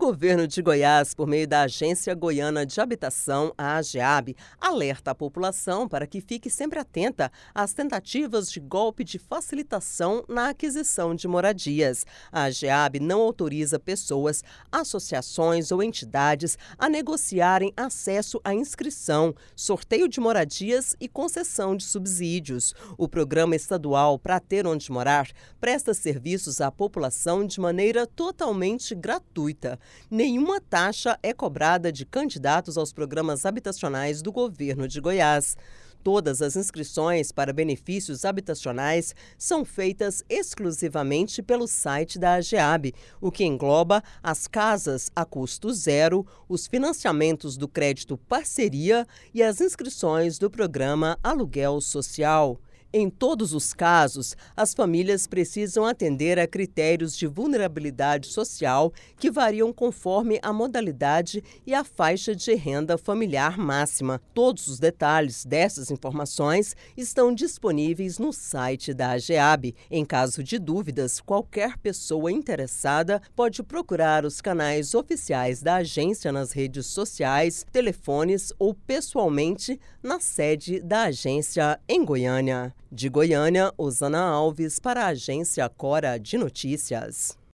governo de Goiás, por meio da Agência Goiana de Habitação, a AGEAB, alerta a população para que fique sempre atenta às tentativas de golpe de facilitação na aquisição de moradias. A AGEAB não autoriza pessoas, associações ou entidades a negociarem acesso à inscrição, sorteio de moradias e concessão de subsídios. O Programa Estadual Pra Ter Onde Morar presta serviços à população de maneira totalmente gratuita. Nenhuma taxa é cobrada de candidatos aos programas habitacionais do governo de Goiás. Todas as inscrições para benefícios habitacionais são feitas exclusivamente pelo site da AGEAB, o que engloba as casas a custo zero, os financiamentos do crédito parceria e as inscrições do programa Aluguel Social. Em todos os casos, as famílias precisam atender a critérios de vulnerabilidade social que variam conforme a modalidade e a faixa de renda familiar máxima. Todos os detalhes dessas informações estão disponíveis no site da AGEAB. Em caso de dúvidas, qualquer pessoa interessada pode procurar os canais oficiais da agência nas redes sociais, telefones ou pessoalmente na sede da agência em Goiânia. De Goiânia, Osana Alves para a Agência Cora de Notícias.